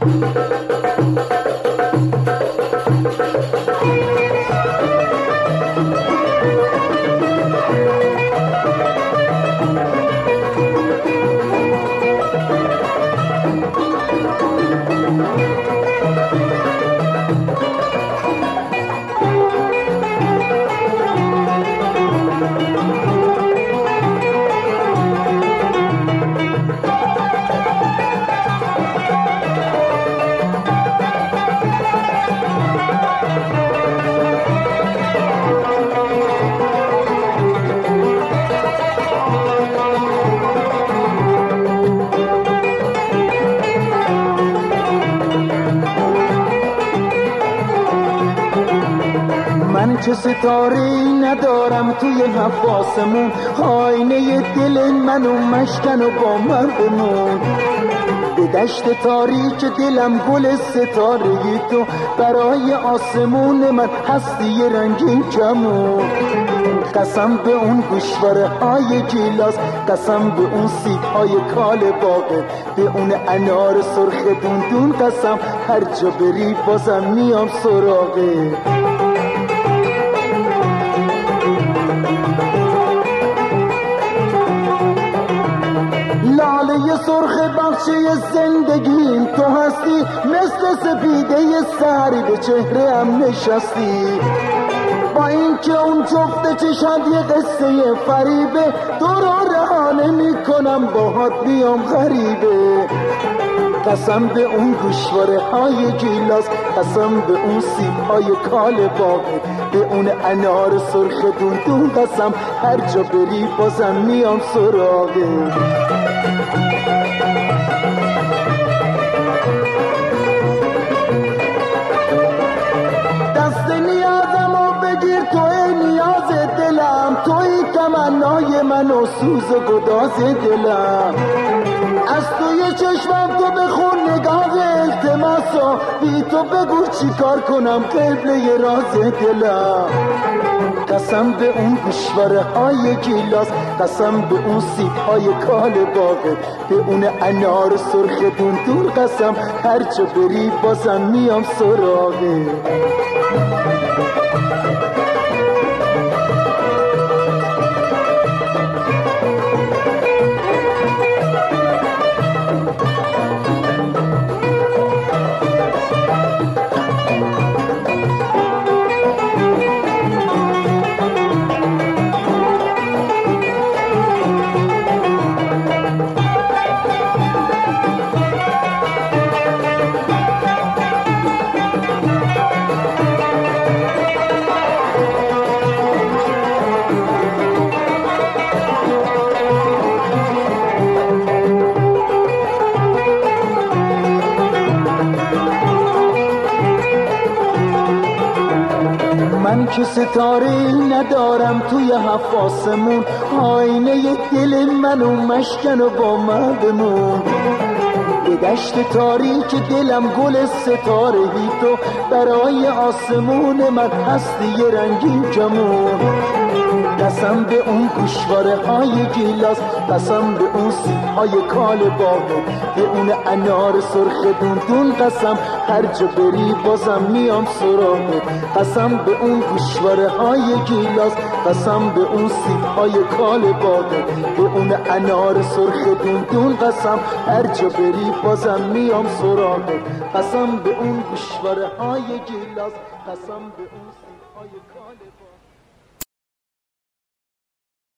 من که ستاره‌ای ندارم توی حواسمون، آینه دل منو مشکن و با من بمون. به دشت تاریک دلم گل ستاره‌ای تو، برای آسمون من هستی رنگین کمون. قسم به اون گوشواره های گیلاس، قسم به اون سیب های کال باغه، به اون انار سرخ دوندون، قسم هر جا بری بازم میام سراغه. لاله سرخ بخشی زندگیم تو هستی، مثل سپیده سری به چهره هم نشستی. با این که اون جفت چشم یه قصه فریبه، تو رو رها نمی کنم باهات بیام غریبه. قسم به اون گوشواره های گیلاس، قسم به اون سیب های کال باغه، به اون انار سرخ دوندون، قسم هر جا بری بازم میام سراغه. دست نیازمو بگیر، توی نیاز دلم، توی تمنای من و سوز و گداز دلم. از توی چشمم تو بخون نگاه التماسو، بی تو بگو چی کار کنم قبله راز دلم. قسم به اون گوشواره های گیلاس، قسم به اون سیب های کال باغه، به اون انار سرخ دوندون، قسم هر جا بری بازم میام سراغه. من که ستاره‌ای ندارم توی حواسمون، آینه دل منو مشکن و با من بمون. به دشت تاریک دلم گل ستاره‌ای تو، برای آسمون من هستی رنگین کمون. قسم به اون گوشواره های گیلاس، قسم به اون سیب های کال باغه، به اون انار سرخ دوندون، قسم هر جا بری بازم میام سراغه. قسم به اون گوشواره های گیلاس، قسم به اون سیب های کال باغه، به اون انار سرخ دوندون، قسم هر جا بری بازم میام سراغه. قسم به اون گوشواره های گیلاس، قسم به اون سیب های کال باغه.